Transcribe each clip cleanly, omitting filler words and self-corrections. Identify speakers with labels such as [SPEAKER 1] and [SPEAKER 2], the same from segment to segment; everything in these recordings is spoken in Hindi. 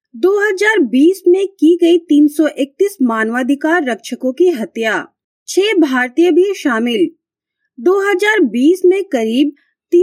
[SPEAKER 1] 2020 में की गई 331 मानवाधिकार रक्षकों की हत्या, 6 भारतीय भी शामिल। 2020 में करीब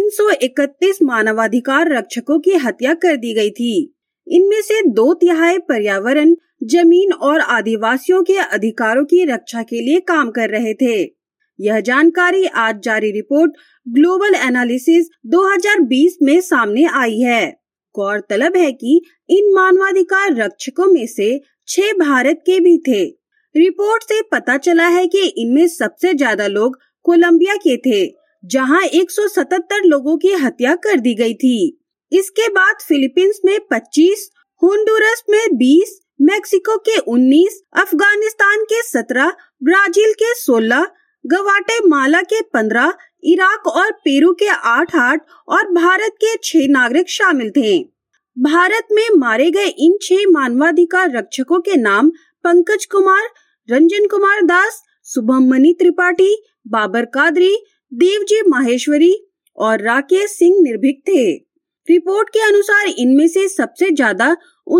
[SPEAKER 1] 331 मानवाधिकार रक्षकों की हत्या कर दी गई थी। इनमें से 2/3 पर्यावरण, जमीन और आदिवासियों के अधिकारों की रक्षा के लिए काम कर रहे थे। यह जानकारी आज जारी रिपोर्ट ग्लोबल एनालिसिस 2020 में सामने आई है। गौरतलब है कि इन मानवाधिकार रक्षकों में से 6 भारत के भी थे। रिपोर्ट से पता चला है कि इनमें सबसे ज्यादा लोग कोलंबिया के थे, जहां 177 लोगों की हत्या कर दी गई थी। इसके बाद फिलीपींस में 25, होंडुरस में 20, मेक्सिको के 19, अफगानिस्तान के 17, ब्राजील के 16, ग्वाटेमाला के 15, इराक और पेरू के 8 और भारत के 6 नागरिक शामिल थे। भारत में मारे गए इन 6 मानवाधिकार रक्षकों के नाम पंकज कुमार, रंजन कुमार दास, शुभमणि त्रिपाठी, बाबर कादरी, देवजी माहेश्वरी और राकेश सिंह निर्भीक थे। रिपोर्ट के अनुसार इनमें से सबसे ज्यादा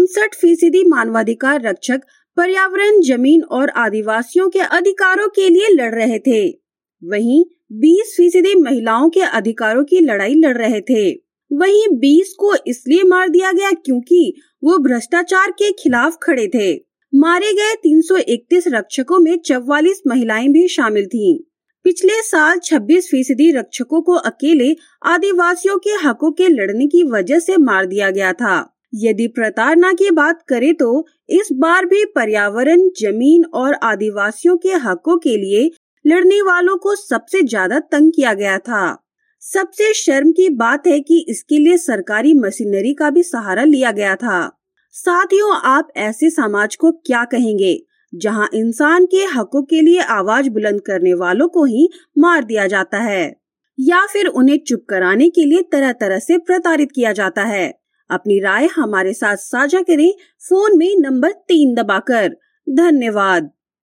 [SPEAKER 1] 59% मानवाधिकार रक्षक पर्यावरण, जमीन और आदिवासियों के अधिकारों के लिए लड़ रहे थे। वहीं 20% महिलाओं के अधिकारों की लड़ाई लड़ रहे थे। वहीं 20 को इसलिए मार दिया गया क्योंकि वो भ्रष्टाचार के खिलाफ खड़े थे। मारे गए 331 रक्षकों में 44 महिलाएं भी शामिल थीं। पिछले साल 26% रक्षकों को अकेले आदिवासियों के हकों के लड़ने की वजह से मार दिया गया था। यदि प्रताड़ना की बात करें तो इस बार भी पर्यावरण, जमीन और आदिवासियों के हकों के लिए लड़ने वालों को सबसे ज्यादा तंग किया गया था। सबसे शर्म की बात है कि इसके लिए सरकारी मशीनरी का भी सहारा लिया गया था। साथियों, आप ऐसे समाज को क्या कहेंगे जहां इंसान के हकों के लिए आवाज बुलंद करने वालों को ही मार दिया जाता है या फिर उन्हें चुप कराने के लिए तरह तरह से प्रताड़ित किया जाता है? अपनी राय हमारे साथ साझा करें फोन में नंबर 3 दबाकर। धन्यवाद।